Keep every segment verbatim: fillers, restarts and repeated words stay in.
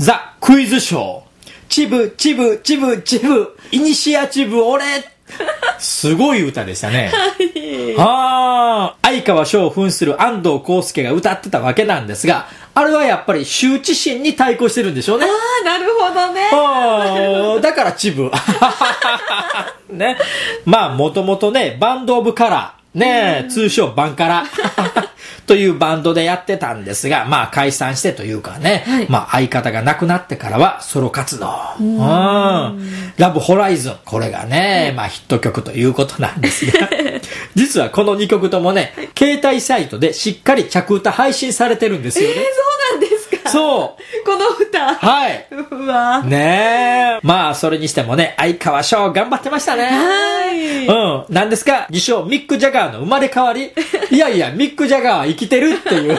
ザ・クイズショー。チブ、チブ、チブ、チブ、イニシアチブ、俺。すごい歌でしたね。ああ、相川翔を扮する安藤康介が歌ってたわけなんですが、あれはやっぱり羞恥心に対抗してるんでしょうね。 ああ、なるほどね。 あだからチブ。ね。まあ、もともとね、バンドオブカラー。ねえ、通称バンカラというバンドでやってたんですが、まあ解散してというかね、はい、まあ相方が亡くなってからはソロ活動。うん。ラブホライズン。これがね、はい、まあヒット曲ということなんですが、実はこのにきょくともね、はい、携帯サイトでしっかり着歌配信されてるんですよね。 えー、そうなんですか？ そう。 この歌。 はい。 うわ。 ねえ。まあそれにしてもね、相川翔頑張ってましたね。 はい。 うん。なんですか？自称ミック・ジャガーの生まれ変わり。いやいや、ミック・ジャガーは生きてるっていう。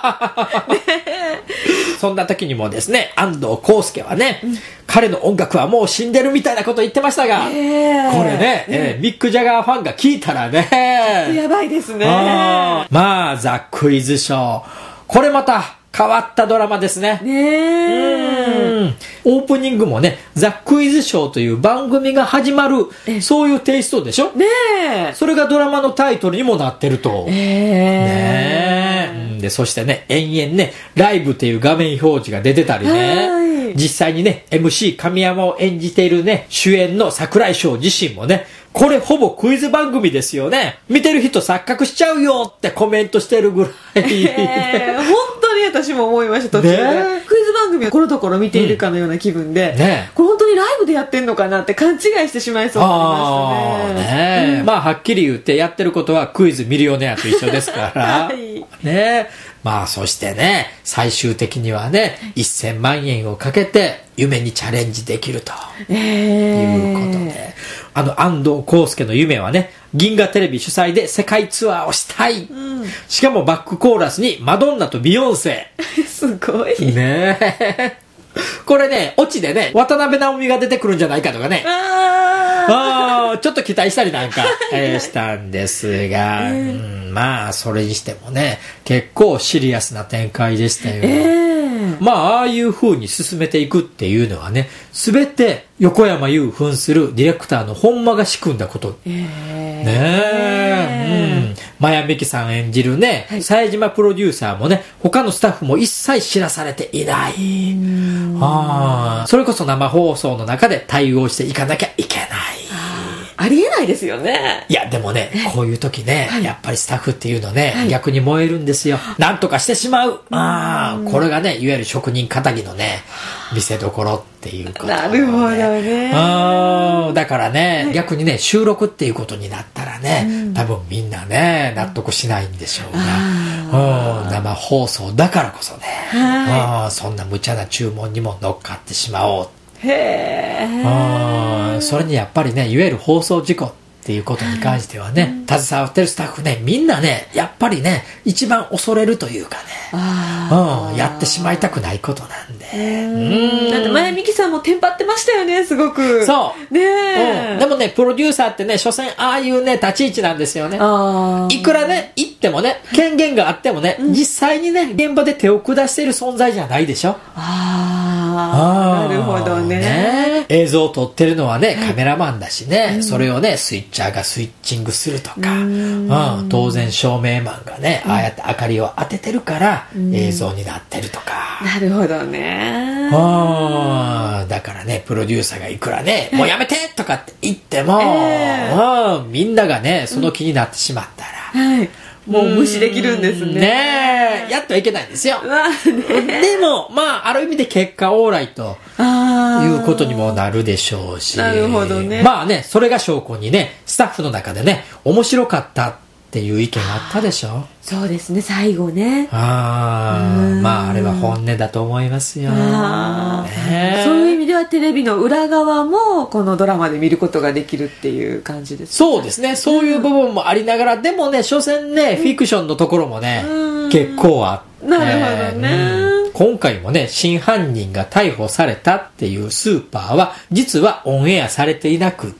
そんな時にもですね、安藤康介はね、うん、彼の音楽はもう死んでるみたいなこと言ってましたが、えー、これね、えー、ミック・ジャガーファンが聞いたらね、 やばいですね。 あまあ、ザ・クイズショー。これまた、変わったドラマですね。 ねえ。 うん。オープニングもね、ザ・クイズショーという番組が始まる、そういうテイストでしょ？ ねえ。 それがドラマのタイトルにもなってると。 えー、 ねえ。うんで、そしてね、延々ね、ライブっていう画面表示が出てたりね、実際にね、エムシー 神山を演じているね、主演の櫻井翔自身もね、これほぼクイズ番組ですよね。見てる人錯覚しちゃうよってコメントしてるぐらい。 えー、本当に私も思いました、途中で。ね、クイズ番組をこのところ見ているかのような気分で、うんね、これ本当にライブでやってんのかなって勘違いしてしまいそうになりましたね。 ね、うん、まあはっきり言ってやってることはクイズミリオネアと一緒ですから。はい、ね、まあそしてね、最終的にはね、せんまんえんをかけて夢にチャレンジできるということで、えー、あの安藤康介の夢はね、銀河テレビ主催で世界ツアーをしたい、うん、しかもバックコーラスにマドンナとビヨンセすごいねえこれね、オチでね、渡辺直美が出てくるんじゃないかとかね、ああちょっと期待したりなんか、えー、したんですが、えーうん、まあそれにしてもね、結構シリアスな展開でしたよ、えー、まあああいう風に進めていくっていうのはね、全て横山裕扮するディレクターの本間が仕組んだこと、えー、ねえ、うん、真矢美樹さん演じるね、はい、冴島プロデューサーもね、他のスタッフも一切知らされていない、ああそれこそ生放送の中で対応していかなきゃいけない。 ありえないですよね。 いやでもね、こういう時ね、はい、やっぱりスタッフっていうのね、はい、逆に燃えるんですよ。なんとかしてしまう。ああこれがね、いわゆる職人かたぎのね、見せどころっていうこと、ね、 なるほどね。 あだからね、はい、逆にね、収録っていうことになったらね、うん、多分みんなね、納得しないんでしょうが、うん、生放送だからこそね、はい、そんな無茶な注文にも乗っかってしまおう。へー、それにやっぱりね、いわゆる放送事故っていうことに関してはね、うん、携わってるスタッフね、みんなね、やっぱりね、一番恐れるというかね、あ、うん、やってしまいたくないことなんで、 うん、だって前美樹さんもテンパってましたよね、すごく。 そうねえ、 うん、でもね、プロデューサーってね、所詮ああいうね、立ち位置なんですよね。あ、いくらね、言ってもね、権限があってもね、うん、実際にね、現場で手を下している存在じゃないでしょ。ああ、なるほど ね, ね映像を撮ってるのはね、カメラマンだしね、うん、それをね、スイッチャーがスイッチングするとか、うん、うん、当然照明マンがね、うん、ああやって明かりを当ててるから、うん、映像になってるとか。 なるほどね。 あ、だからね、プロデューサーがいくらね、もうやめてとかって言っても、えー、うん、みんながね、その気になってしまったら、うん、はい、 もう無視できるんですね。 ねえ、やってはいけないんですよ。ね、でも、まあ、ある意味で結果オーライということにもなるでしょうし。 なるほどね。 まあね、それが証拠にね、スタッフの中でね、面白かったっていう意見があったでしょ。 そうですね、最後ね。 ああ、まあ、あれは本音だと思いますよ。あ、 ね、そういう意味ではテレビの裏側もこのドラマで見ることができるっていう感じですね。 そうですね、そういう部分もありながら、でもね、所詮ね、フィクションのところもね、結構あって。 なるほどね、 うん。今回もね、真犯人が逮捕されたっていうスーパーは、実はオンエアされていなくって、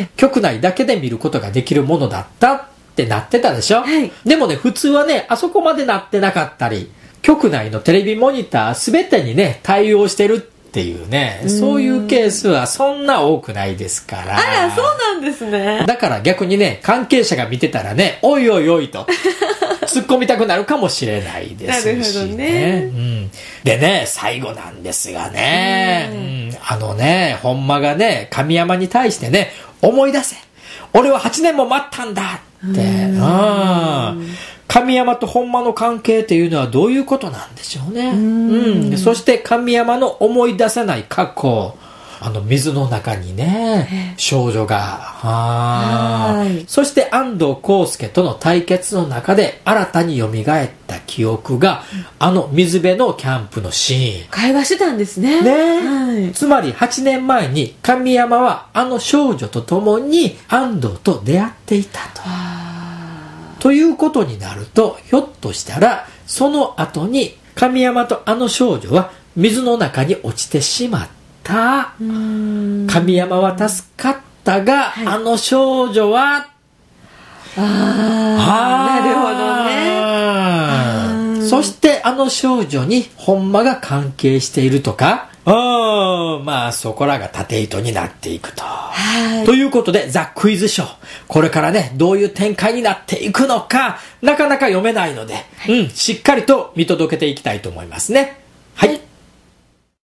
局内だけで見ることができるものだったってなってたでしょ、はい、でもね、普通はね、あそこまでなってなかったり、局内のテレビモニターすべてにね、対応してるっていうね、そういうケースはそんな多くないですから。 あら、そうなんですね。 だから逆にね、関係者が見てたらね、おいおいおいと突っ込みたくなるかもしれないですしね。なるほどね、うん、でね、最後なんですがね、うん、あのね、ほんまがね、神山に対してね、思い出せ、俺ははちねんも待ったんだって、うん、神山と本間の関係っていうのはどういうことなんでしょうね。うん、うん、そして神山の思い出せない過去、あの水の中にね、少女が、あ、そして安藤康介との対決の中で新たに蘇った記憶が、うん、あの水辺のキャンプのシーン。 会話してたんですね。 ね、はい、つまりはちねんまえに神山はあの少女と共に安藤と出会っていたと。ということになると、ひょっとしたらその後に神山とあの少女は水の中に落ちてしまった。神山は助かったが、はい、あの少女は、ああ、なるほどね。そしてあの少女に本間が関係しているとか、あ、まあそこらが縦糸になっていくと。はい、ということで、ザ・クイズショー、これからね、どういう展開になっていくのか、なかなか読めないので、はい、うん、しっかりと見届けていきたいと思いますね。はい。はい。